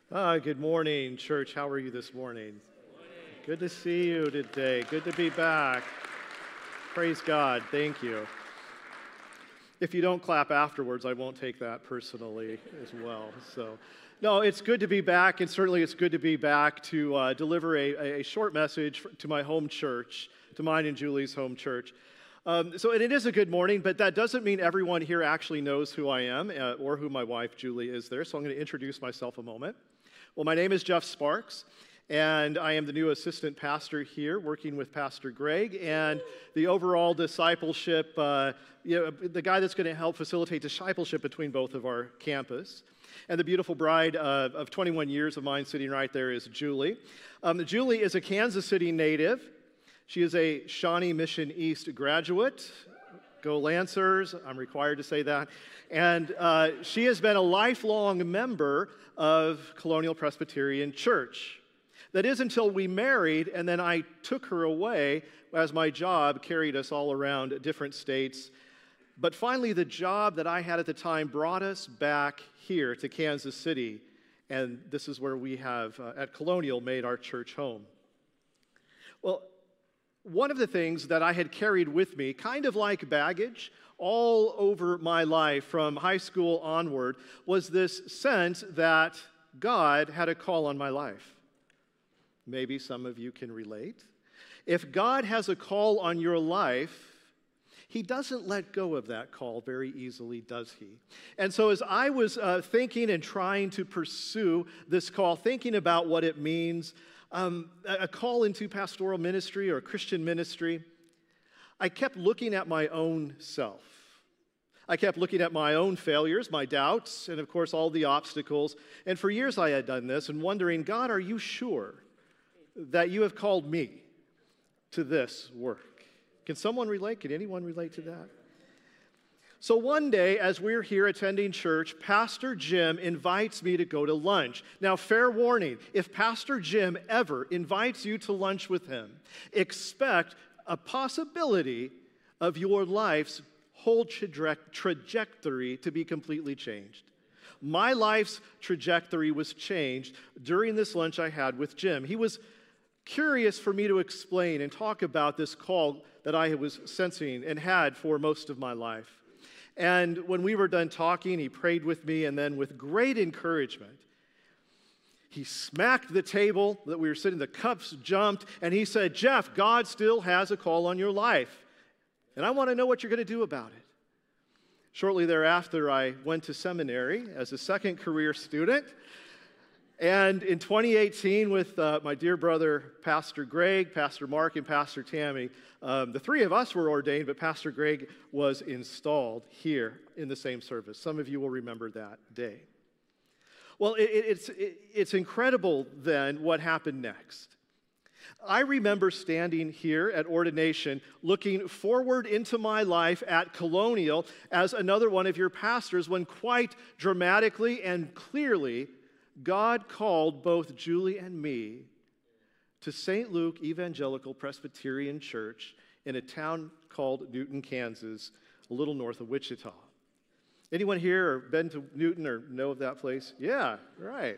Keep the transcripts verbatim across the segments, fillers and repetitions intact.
Ah, good morning, church. How are you this morning? Good to see you today. Good to be back. Praise God. Thank you. If you don't clap afterwards, I won't take that personally as well. So, no, it's good to be back, and certainly it's good to be back to uh, deliver a, a short message to my home church, to mine and Julie's home church. Um, so, and it is a good morning, but that doesn't mean everyone here actually knows who I am uh, or who my wife, Julie, is there. So I'm going to introduce myself a moment. Well, my name is Jeff Sparks, and I am the new assistant pastor here, working with Pastor Greg, and the overall discipleship, uh, you know, the guy that's going to help facilitate discipleship between both of our campus. And the beautiful bride uh, of twenty-one years of mine sitting right there is Julie. Um, Julie is a Kansas City native. She is a Shawnee Mission East graduate. Go Lancers, I'm required to say that. And uh, she has been a lifelong member of Colonial Presbyterian Church. That is until we married, and then I took her away as my job carried us all around different states. But finally, the job that I had at the time brought us back here to Kansas City, and this is where we have, uh, at Colonial, made our church home. Well, one of the things that I had carried with me, kind of like baggage, all over my life from high school onward, was this sense that God had a call on my life. Maybe some of you can relate. If God has a call on your life, He doesn't let go of that call very easily, does He? And so as I was uh, thinking and trying to pursue this call, thinking about what it means, Um, a call into pastoral ministry or Christian ministry, I kept looking at my own self. I kept looking at my own failures, my doubts, and of course all the obstacles. And for years I had done this and wondering, God, are you sure that you have called me to this work? Can someone relate? Can anyone relate to that? So one day, as we're here attending church, Pastor Jim invites me to go to lunch. Now, fair warning, if Pastor Jim ever invites you to lunch with him, expect a possibility of your life's whole traje- trajectory to be completely changed. My life's trajectory was changed during this lunch I had with Jim. He was curious for me to explain and talk about this call that I was sensing and had for most of my life. And when we were done talking, he prayed with me, and then with great encouragement, he smacked the table that we were sitting, the cups jumped, and he said, Jeff, God still has a call on your life, and I want to know what you're going to do about it. Shortly thereafter, I went to seminary as a second career student, and in twenty eighteen, with uh, my dear brother, Pastor Greg, Pastor Mark, and Pastor Tammy, um, the three of us were ordained, but Pastor Greg was installed here in the same service. Some of you will remember that day. Well, it, it's, it, it's incredible then what happened next. I remember standing here at ordination, looking forward into my life at Colonial as another one of your pastors, when quite dramatically and clearly, God called both Julie and me to Saint Luke Evangelical Presbyterian Church in a town called Newton, Kansas, a little north of Wichita. Anyone here or been to Newton or know of that place? Yeah, right.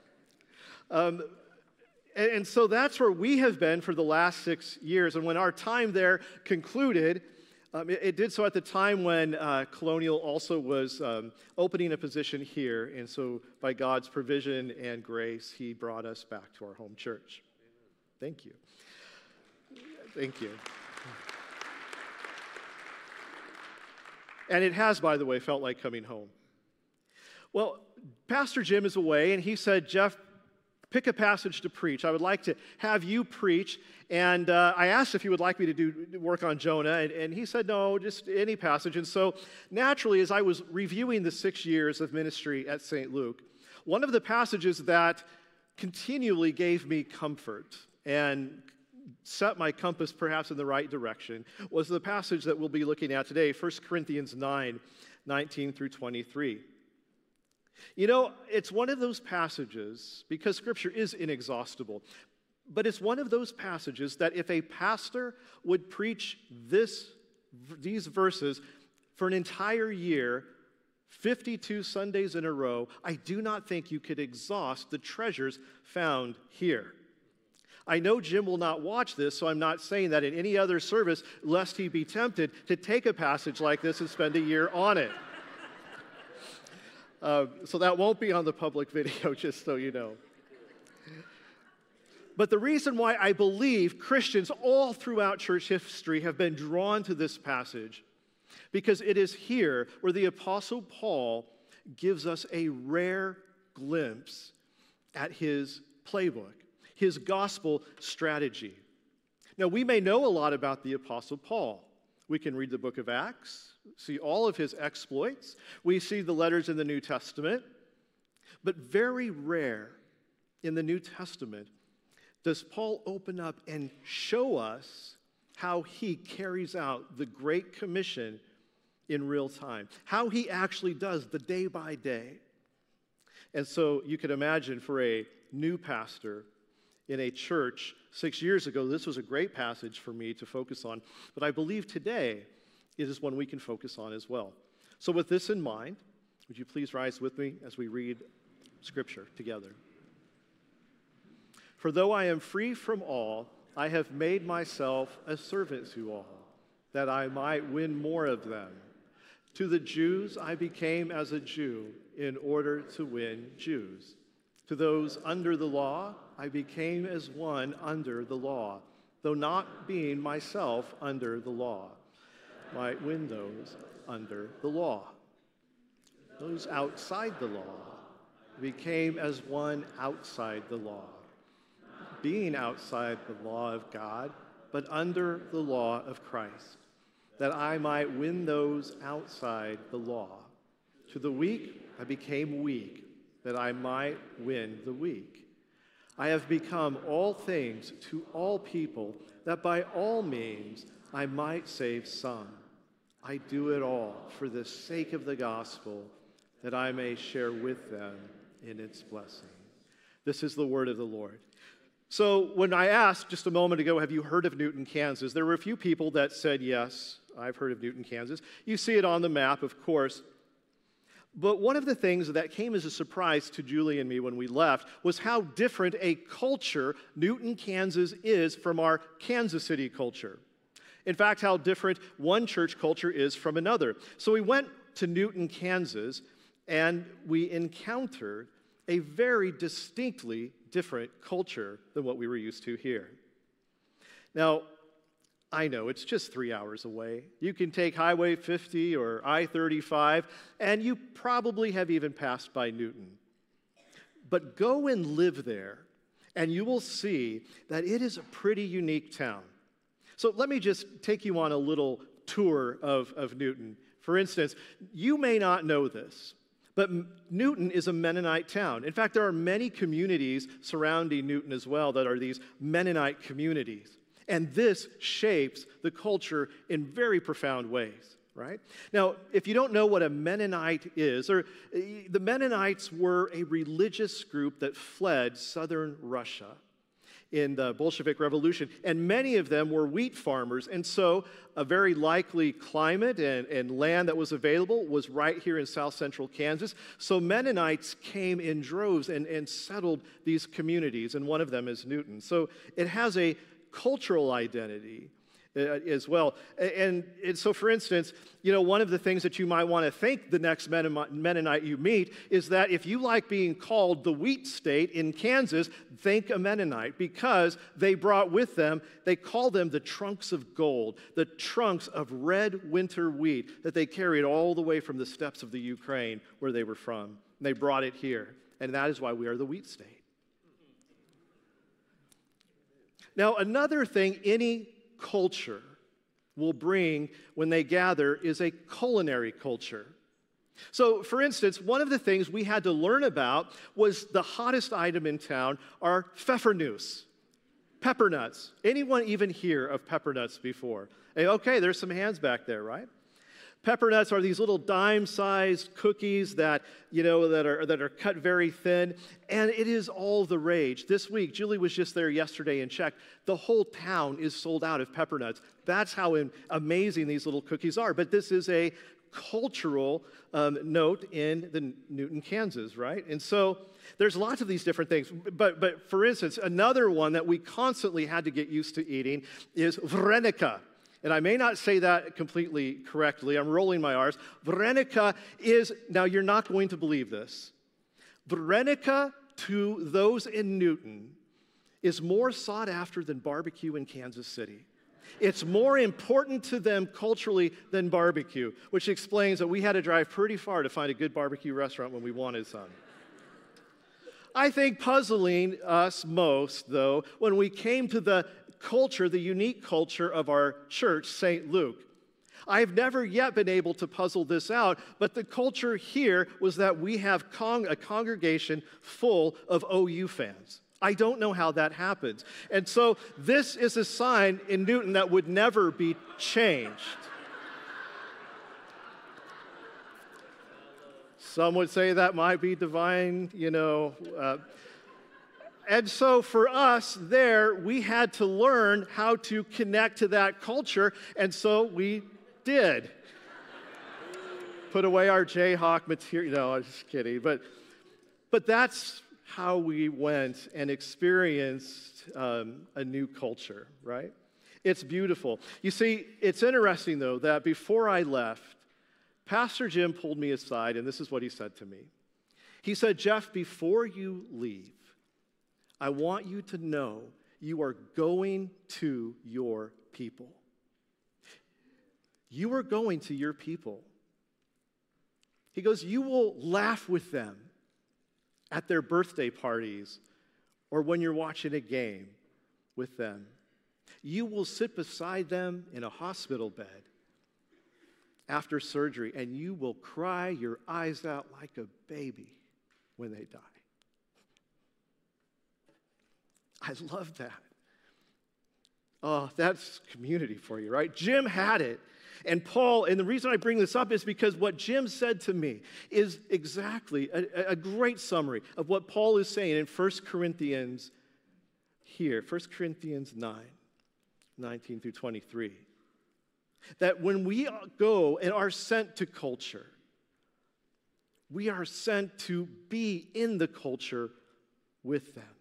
Um, and, and so that's where we have been for the last six years. And when our time there concluded, Um, it, it did so at the time when uh, Colonial also was um, opening a position here, and so by God's provision and grace, He brought us back to our home church. Thank you. Thank you. And it has, by the way, felt like coming home. Well, Pastor Jim is away, and he said, Jeff, pick a passage to preach. I would like to have you preach. And uh, I asked if he would like me to do work on Jonah, and, and he said, no, just any passage. And so naturally, as I was reviewing the six years of ministry at Saint Luke, one of the passages that continually gave me comfort and set my compass perhaps in the right direction was the passage that we'll be looking at today, First Corinthians nine, nineteen through twenty-three. You know, it's one of those passages, because Scripture is inexhaustible, but it's one of those passages that if a pastor would preach this, these verses for an entire year, fifty-two Sundays in a row, I do not think you could exhaust the treasures found here. I know Jim will not watch this, so I'm not saying that in any other service, lest he be tempted to take a passage like this and spend a year on it. Uh, so that won't be on the public video, just so you know. But the reason why I believe Christians all throughout church history have been drawn to this passage, because it is here where the Apostle Paul gives us a rare glimpse at his playbook, his gospel strategy. Now, we may know a lot about the Apostle Paul. We can read the book of Acts, see all of his exploits. We see the letters in the New Testament. But very rare in the New Testament does Paul open up and show us how he carries out the Great Commission in real time, how he actually does the day by day. And so you can imagine for a new pastor in a church six years ago, this was a great passage for me to focus on, but I believe today it is one we can focus on as well. So with this in mind, would you please rise with me as we read Scripture together? For though I am free from all, I have made myself a servant to all, that I might win more of them. To the Jews I became as a Jew in order to win Jews. To those under the law, I became as one under the law, though not being myself under the law, might win those under the law. Those outside the law became as one outside the law, being outside the law of God, but under the law of Christ, that I might win those outside the law. To the weak I became weak, that I might win the weak. I have become all things to all people, that by all means I might save some. I do it all for the sake of the gospel, that I may share with them in its blessing. This is the word of the Lord. So when I asked just a moment ago, have you heard of Newton, Kansas? There were a few people that said, yes, I've heard of Newton, Kansas. You see it on the map, of course. But one of the things that came as a surprise to Julie and me when we left was how different a culture Newton, Kansas is from our Kansas City culture. In fact, how different one church culture is from another. So we went to Newton, Kansas, and we encountered a very distinctly different culture than what we were used to here. Now, I know it's just three hours away. You can take Highway fifty or I thirty-five, and you probably have even passed by Newton. But go and live there, and you will see that it is a pretty unique town. So let me just take you on a little tour of, of Newton. For instance, you may not know this, but Newton is a Mennonite town. In fact, there are many communities surrounding Newton as well that are these Mennonite communities. And this shapes the culture in very profound ways, right? Now, if you don't know what a Mennonite is, or the Mennonites were a religious group that fled southern Russia in the Bolshevik Revolution, and many of them were wheat farmers, and so a very likely climate and, and land that was available was right here in south central Kansas. So Mennonites came in droves and, and settled these communities, and one of them is Newton. So it has a cultural identity uh, as well. And, and so, for instance, you know, one of the things that you might want to thank the next Mennonite you meet is that if you like being called the wheat state in Kansas, thank a Mennonite, because they brought with them, they call them the trunks of gold, the trunks of red winter wheat that they carried all the way from the steppes of the Ukraine where they were from. And they brought it here, and that is why we are the wheat state. Now, another thing any culture will bring when they gather is a culinary culture. So, for instance, one of the things we had to learn about was the hottest item in town are pfeffernuss, pepper nuts. Anyone even hear of pepper nuts before? Hey, okay, there's some hands back there, right? Pepper nuts are these little dime-sized cookies that, you know, that are, that are cut very thin, and it is all the rage. This week, Julie was just there yesterday and checked. The whole town is sold out of pepper nuts. That's how amazing these little cookies are. But this is a cultural um, note in the Newton, Kansas, right? And so there's lots of these different things. But, but for instance, another one that we constantly had to get used to eating is Varenica. And I may not say that completely correctly. I'm rolling my R's. Varenica is, now you're not going to believe this. Varenica to those in Newton is more sought after than barbecue in Kansas City. It's more important to them culturally than barbecue, which explains that we had to drive pretty far to find a good barbecue restaurant when we wanted some. I think puzzling us most, though, when we came to the culture, the unique culture of our church, Saint Luke. I've never yet been able to puzzle this out, but the culture here was that we have con- a congregation full of O U fans. I don't know how that happens. And so this is a sign in Newton that would never be changed. Some would say that might be divine, you know. Uh, and so for us there, we had to learn how to connect to that culture, and so we did. Put away our Jayhawk material. No, I'm just kidding. But, but that's how we went and experienced um, a new culture, right? It's beautiful. You see, it's interesting, though, that before I left, Pastor Jim pulled me aside, and this is what he said to me. He said, Jeff, before you leave, I want you to know you are going to your people. You are going to your people. He goes, you will laugh with them at their birthday parties or when you're watching a game with them. You will sit beside them in a hospital bed after surgery, and you will cry your eyes out like a baby when they die. I love that. Oh, that's community for you, right? Jim had it. And Paul, and the reason I bring this up is because what Jim said to me is exactly a, a great summary of what Paul is saying in First Corinthians here, First Corinthians nine, nineteen through twenty-three. That when we go and are sent to culture, we are sent to be in the culture with them.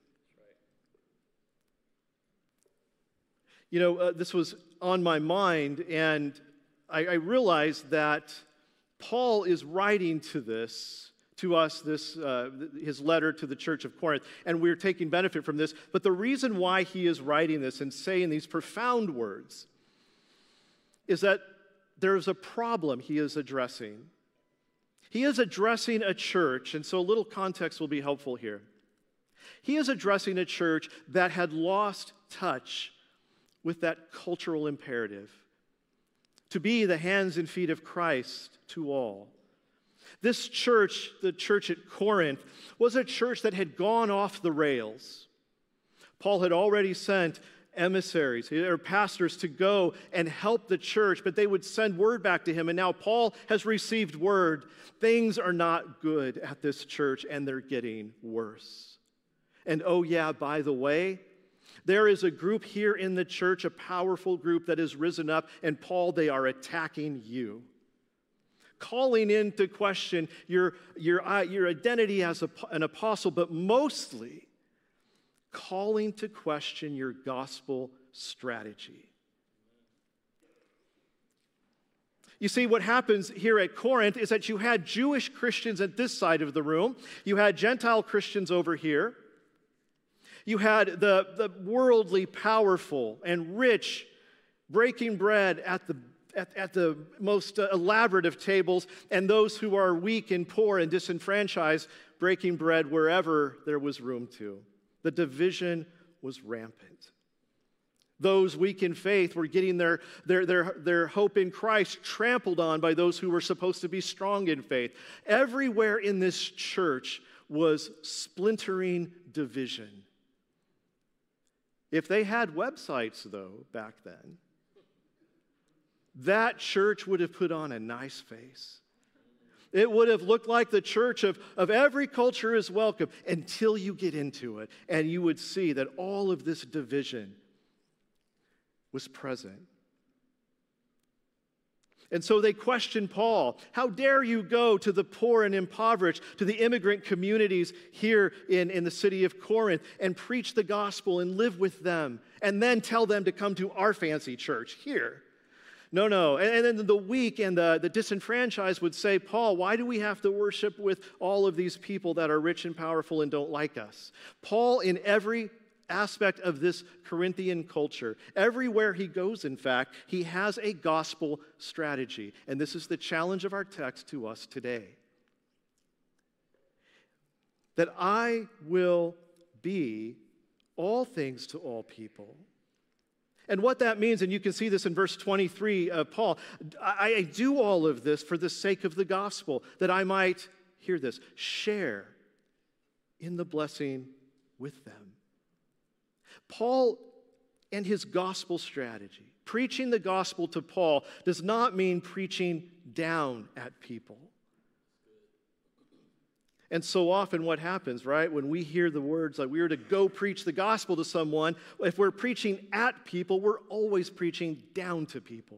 You know, uh, this was on my mind, and I, I realized that Paul is writing to this, to us, this uh, his letter to the church of Corinth, and we're taking benefit from this. But the reason why he is writing this and saying these profound words is that there's a problem he is addressing. He is addressing a church, and so a little context will be helpful here. He is addressing a church that had lost touch with that cultural imperative to be the hands and feet of Christ to all. This church, the church at Corinth, was a church that had gone off the rails. Paul had already sent emissaries or pastors to go and help the church, but they would send word back to him, and now Paul has received word. Things are not good at this church, and they're getting worse. And oh yeah, by the way, there is a group here in the church, a powerful group that has risen up, and Paul, they are attacking you, calling into question your, your, uh, your identity as a, an apostle, but mostly calling to question your gospel strategy. You see, what happens here at Corinth is that you had Jewish Christians at this side of the room, you had Gentile Christians over here. You had the, the worldly, powerful, and rich breaking bread at the, at, at the most uh, elaborate of tables, and those who are weak and poor and disenfranchised breaking bread wherever there was room to. The division was rampant. Those weak in faith were getting their, their, their, their hope in Christ trampled on by those who were supposed to be strong in faith. Everywhere in this church was splintering division. If they had websites, though, back then, that church would have put on a nice face. It would have looked like the church of, of every culture is welcome until you get into it, and you would see that all of this division was present. And so they questioned Paul. How dare you go to the poor and impoverished, to the immigrant communities here in, in the city of Corinth and preach the gospel and live with them and then tell them to come to our fancy church here? No, no. And, and then the weak and the, the disenfranchised would say, Paul, why do we have to worship with all of these people that are rich and powerful and don't like us? Paul, in every aspect of this Corinthian culture, everywhere he goes, in fact, he has a gospel strategy. And this is the challenge of our text to us today. That I will be all things to all people. And what that means, and you can see this in verse twenty-three of Paul, I, I do all of this for the sake of the gospel, that I might, hear this, share in the blessing with them. Paul and his gospel strategy, preaching the gospel to Paul, does not mean preaching down at people. And so often what happens, right, when we hear the words like we are to go preach the gospel to someone, if we're preaching at people, we're always preaching down to people.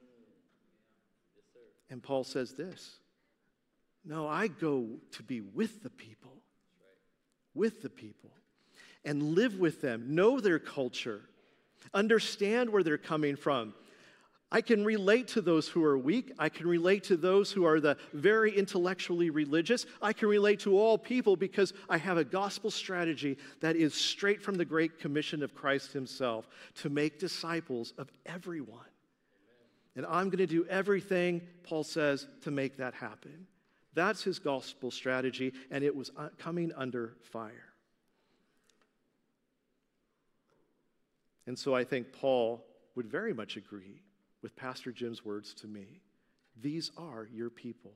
And Paul says this, no, I go to be with the people, with the people, and live with them, know their culture, understand where they're coming from. I can relate to those who are weak. I can relate to those who are the very intellectually religious. I can relate to all people because I have a gospel strategy that is straight from the Great Commission of Christ himself to make disciples of everyone. And I'm going to do everything, Paul says, to make that happen. That's his gospel strategy, and it was coming under fire. And so I think Paul would very much agree with Pastor Jim's words to me. These are your people.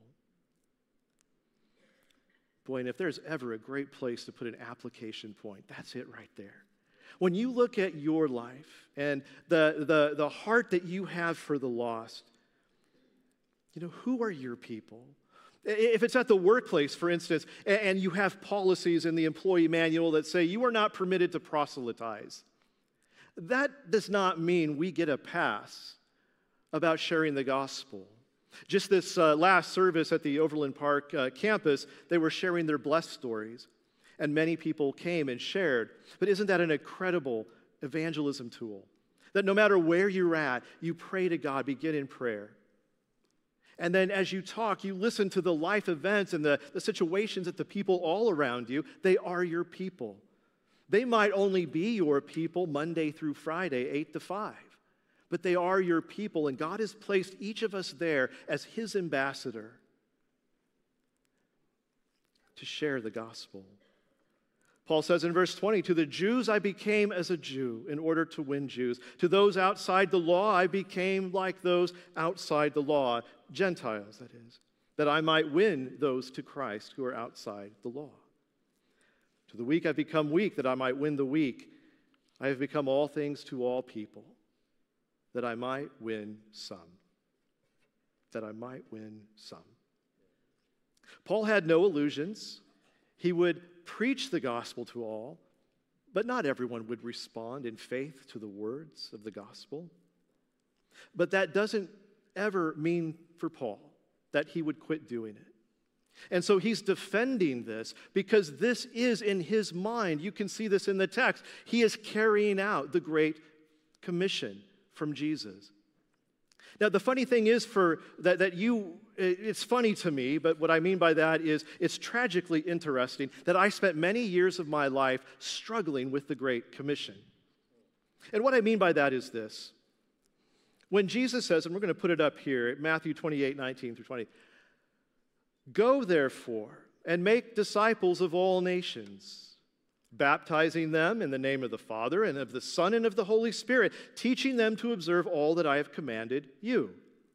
Boy, and if there's ever a great place to put an application point, that's it right there. When you look at your life and the, the, the heart that you have for the lost, you know, who are your people? If it's at the workplace, for instance, and you have policies in the employee manual that say you are not permitted to proselytize, that does not mean we get a pass about sharing the gospel. Just this uh, last service at the Overland Park uh, campus, they were sharing their blessed stories, and many people came and shared. But isn't that an incredible evangelism tool? That no matter where you're at, you pray to God, begin in prayer. And then as you talk, you listen to the life events and the, the situations that the people all around you, they are your people. They might only be your people Monday through Friday, eight to five. But they are your people, and God has placed each of us there as his ambassador to share the gospel. Paul says in verse twenty, to the Jews I became as a Jew in order to win Jews. To those outside the law I became like those outside the law, Gentiles that is, that I might win those to Christ who are outside the law. To the weak I become weak, that I might win the weak. I have become all things to all people, that I might win some. That I might win some. Paul had no illusions. He would preach the gospel to all, but not everyone would respond in faith to the words of the gospel. But that doesn't ever mean for Paul that he would quit doing it. And so he's defending this because this is in his mind. You can see this in the text. He is carrying out the Great Commission from Jesus. Now, the funny thing is for that, that you, it's funny to me, but what I mean by that is it's tragically interesting that I spent many years of my life struggling with the Great Commission. And what I mean by that is this. When Jesus says, and we're going to put it up here, Matthew twenty-eight, nineteen through twenty, go therefore and make disciples of all nations, baptizing them in the name of the Father and of the Son and of the Holy Spirit, teaching them to observe all that I have commanded you.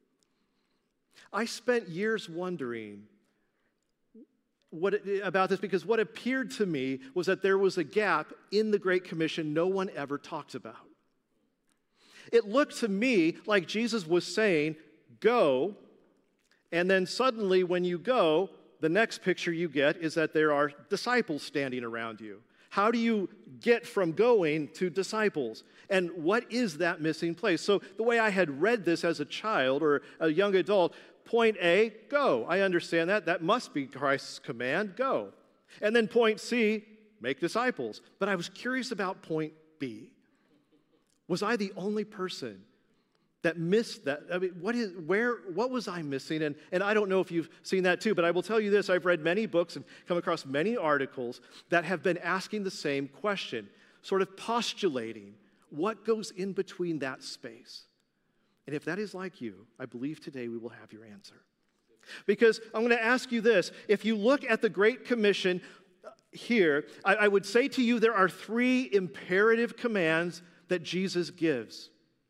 I spent years wondering what it, about this because what appeared to me was that there was a gap in the Great Commission no one ever talked about. It looked to me like Jesus was saying, go, and then suddenly when you go, the next picture you get is that there are disciples standing around you. How do you get from going to disciples? And what is that missing place? So the way I had read this as a child or a young adult, point A, go. I understand that. That must be Christ's command, go. And then point C, make disciples. But I was curious about point B. Was I the only person that missed that? I mean, what is, where, what was I missing? And, and I don't know if you've seen that too, but I will tell you this. I've read many books and come across many articles that have been asking the same question, sort of postulating what goes in between that space. And if that is like you, I believe today we will have your answer. Because I'm going to ask you this. If you look at the Great Commission here, I, I would say to you there are three imperative commands that Jesus gives.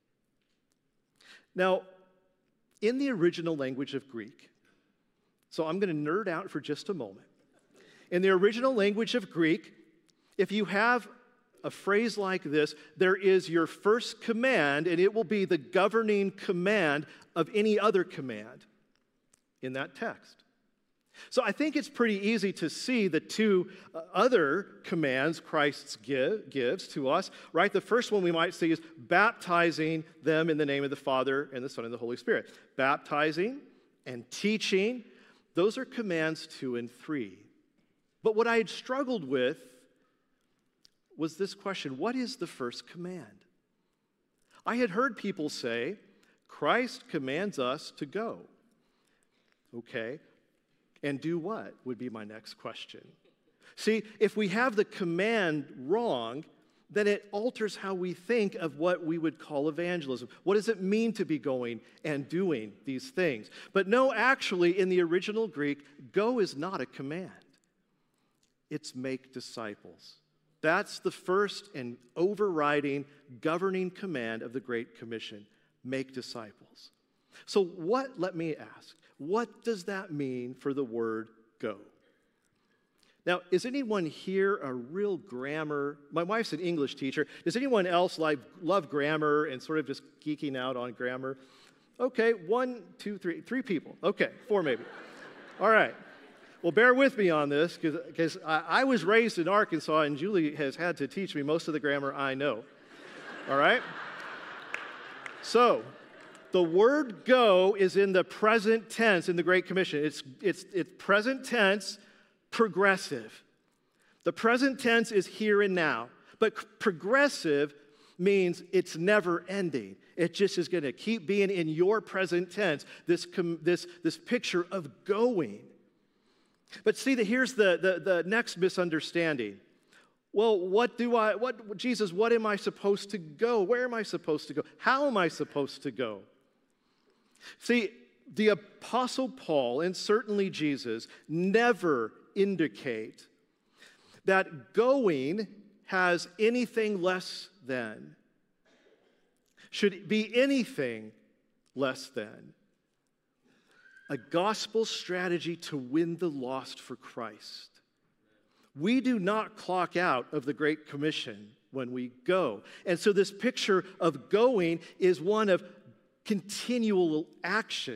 Now, in the original language of Greek, so I'm going to nerd out for just a moment. In the original language of Greek, if you have a phrase like this, there is your first command, and it will be the governing command of any other command in that text. So I think it's pretty easy to see the two uh, other commands Christ give, gives to us, right? The first one we might see is baptizing them in the name of the Father and the Son and the Holy Spirit. Baptizing and teaching, those are commands two and three. But what I had struggled with was this question: what is the first command? I had heard people say, Christ commands us to go. Okay. And do what would be my next question. See, if we have the command wrong, then it alters how we think of what we would call evangelism. What does it mean to be going and doing these things? But no, actually, in the original Greek, go is not a command. It's make disciples. That's the first and overriding governing command of the Great Commission. Make disciples. So what, let me ask, what does that mean for the word go? Now, is anyone here a real grammar? My wife's an English teacher. Does anyone else like love grammar and sort of just geeking out on grammar? Okay, one, two, three, three people. Okay, four maybe. All right. Well, bear with me on this because I, I was raised in Arkansas and Julie has had to teach me most of the grammar I know. All right? So, the word go is in the present tense in the Great Commission. It's, it's, it's present tense, progressive. The present tense is here and now. But progressive means it's never ending. It just is going to keep being in your present tense, this, this, this picture of going. But see, the, here's the, the, the next misunderstanding. Well, what do I, what, Jesus, what am I supposed to go? Where am I supposed to go? How am I supposed to go? See, the Apostle Paul, and certainly Jesus, never indicate that going has anything less than, should be anything less than, a gospel strategy to win the lost for Christ. We do not clock out of the Great Commission when we go. And so this picture of going is one of continual action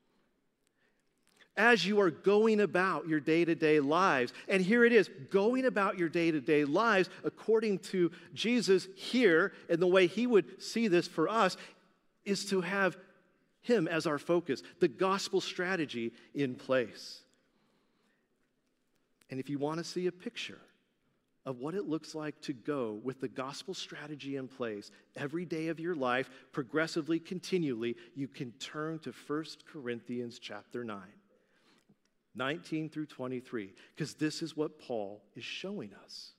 as you are going about your day-to-day lives. And here it is, going about your day-to-day lives according to Jesus here, and the way he would see this for us, is to have him as our focus, the gospel strategy in place. And if you want to see a picture of what it looks like to go with the gospel strategy in place every day of your life, progressively, continually, you can turn to First Corinthians chapter nine, nineteen through twenty-three, because this is what Paul is showing us.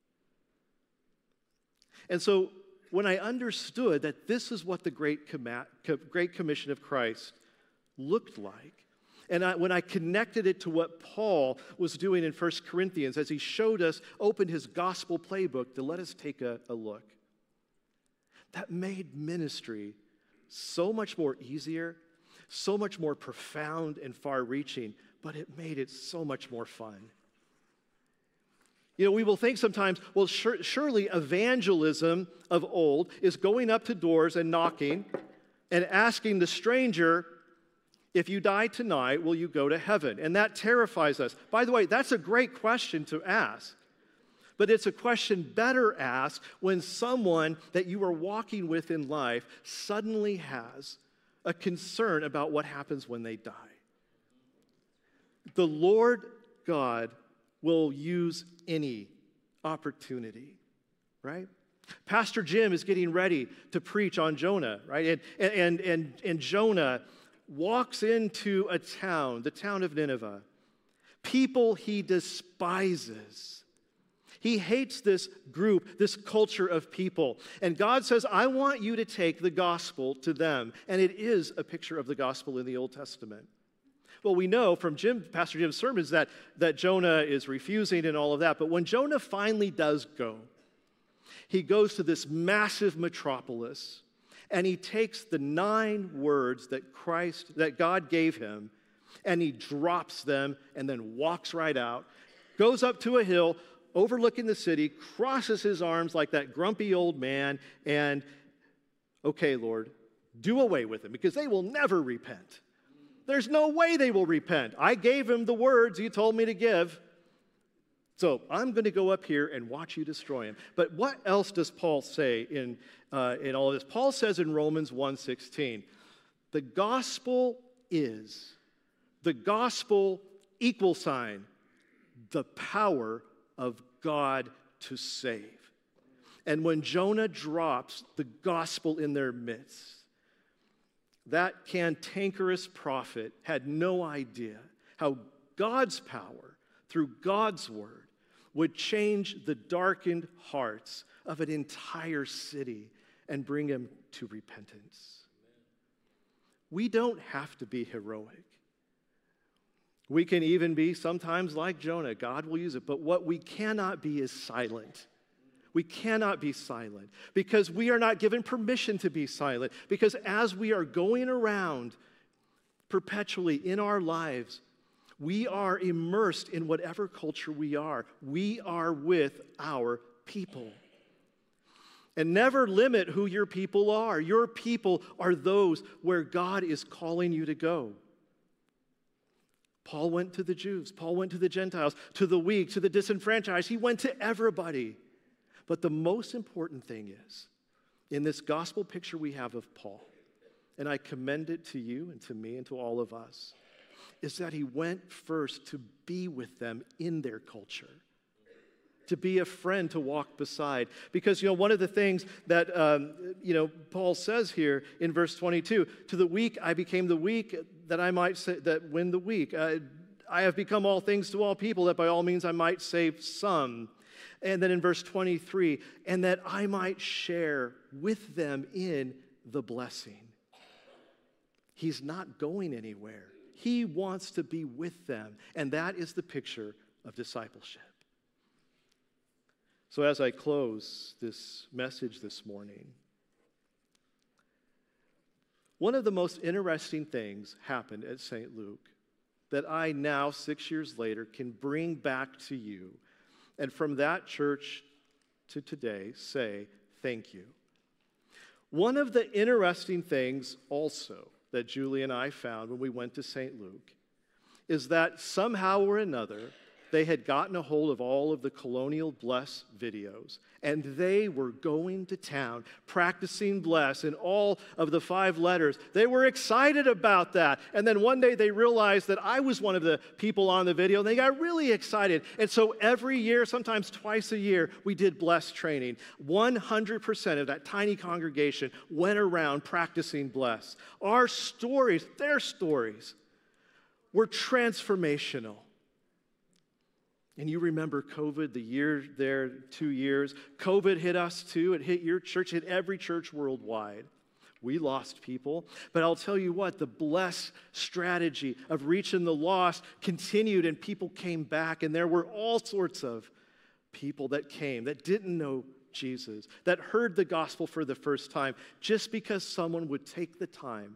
And so when I understood that this is what the Great, Com- Great Commission of Christ looked like, and I, when I connected it to what Paul was doing in First Corinthians as he showed us, opened his gospel playbook to let us take a, a look, that made ministry so much more easier, so much more profound and far-reaching, but it made it so much more fun. You know, we will think sometimes, well, sure, surely evangelism of old is going up to doors and knocking and asking the stranger, if you die tonight, will you go to heaven? And that terrifies us. By the way, that's a great question to ask. But it's a question better asked when someone that you are walking with in life suddenly has a concern about what happens when they die. The Lord God will use any opportunity, right? Pastor Jim is getting ready to preach on Jonah, right? And, and, and, and Jonah walks into a town, the town of Nineveh, people he despises. He hates this group, this culture of people. And God says, I want you to take the gospel to them. And it is a picture of the gospel in the Old Testament. Well, we know from Jim, Pastor Jim's sermons that, that Jonah is refusing and all of that. But when Jonah finally does go, he goes to this massive metropolis, and he takes the nine words that Christ, that God gave him, and he drops them and then walks right out, goes up to a hill, overlooking the city, crosses his arms like that grumpy old man, and, okay, Lord, do away with them, because they will never repent. There's no way they will repent. I gave him the words you told me to give. So I'm going to go up here and watch you destroy him. But what else does Paul say in, uh, in all of this? Paul says in Romans one sixteen, the gospel is, the gospel equal sign, the power of God to save. And when Jonah drops the gospel in their midst, that cantankerous prophet had no idea how God's power, through God's word, would change the darkened hearts of an entire city and bring them to repentance. We don't have to be heroic. We can even be sometimes like Jonah. God will use it. But what we cannot be is silent. We cannot be silent because we are not given permission to be silent. Because as we are going around perpetually in our lives, we are immersed in whatever culture we are. We are with our people. And never limit who your people are. Your people are those where God is calling you to go. Paul went to the Jews. Paul went to the Gentiles, to the weak, to the disenfranchised. He went to everybody. But the most important thing is, in this gospel picture we have of Paul, and I commend it to you and to me and to all of us, is that he went first to be with them in their culture, to be a friend to walk beside. Because, you know, one of the things that, um, you know, Paul says here in verse twenty-two, to the weak I became the weak, that I might say, that win the weak. Uh, I have become all things to all people, that by all means I might save some. And then in verse twenty-three, and that I might share with them in the blessing. He's not going anywhere. He wants to be with them. And that is the picture of discipleship. So as I close this message this morning, one of the most interesting things happened at Saint Luke that I now, six years later, can bring back to you. And from that church to today, say thank you. One of the interesting things also that Julie and I found when we went to Saint Luke is that somehow or another, they had gotten a hold of all of the Colonial Bless videos, and they were going to town, practicing Bless in all of the five letters. They were excited about that. And then one day they realized that I was one of the people on the video, and they got really excited. And so every year, sometimes twice a year, we did Bless training. one hundred percent of that tiny congregation went around practicing Bless. Our stories, their stories, were transformational. And you remember COVID, the year there, two years. COVID hit us too. It hit your church, hit every church worldwide. We lost people. But I'll tell you what, the Bless strategy of reaching the lost continued, and people came back. And there were all sorts of people that came that didn't know Jesus, that heard the gospel for the first time, just because someone would take the time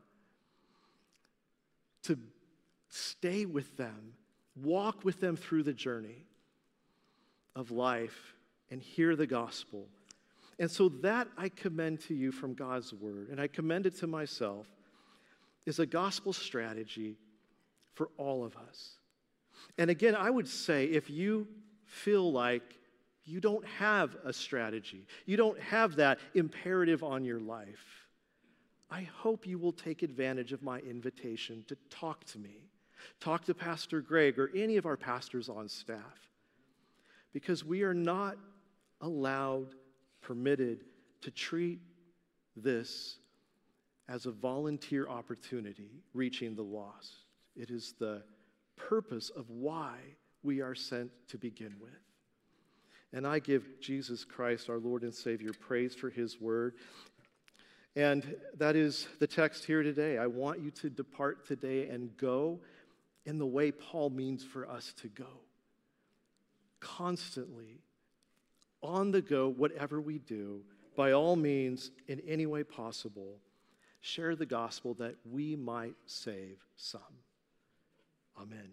to stay with them, walk with them through the journey of life and hear the gospel. And so that I commend to you from God's word, and I commend it to myself, is a gospel strategy for all of us. And again, I would say if you feel like You don't have a strategy. You don't have that imperative on your life. I hope you will take advantage of my invitation to talk to me. Talk to Pastor Greg or any of our pastors on staff. Because we are not allowed, permitted to treat this as a volunteer opportunity, reaching the lost. It is the purpose of why we are sent to begin with. And I give Jesus Christ, our Lord and Savior, praise for his word. And that is the text here today. I want you to depart today and go in the way Paul means for us to go. Constantly, on the go, whatever we do, by all means, in any way possible, share the gospel that we might save some. Amen.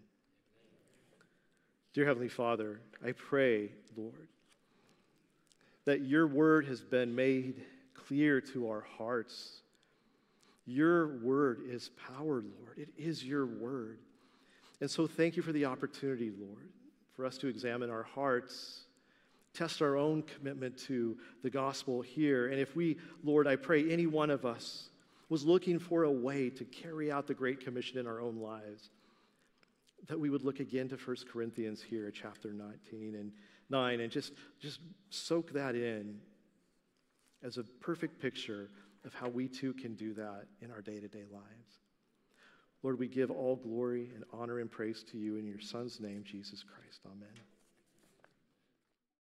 Dear Heavenly Father, I pray, Lord, that your word has been made clear to our hearts. Your word is power, Lord. It is your word. And so thank you for the opportunity, Lord, for us to examine our hearts, test our own commitment to the gospel here. And if we, Lord, I pray any one of us was looking for a way to carry out the Great Commission in our own lives, that we would look again to First Corinthians here, chapter nineteen and nine, and just, just soak that in as a perfect picture of how we too can do that in our day-to-day lives. Lord, we give all glory and honor and praise to you in your Son's name, Jesus Christ. Amen.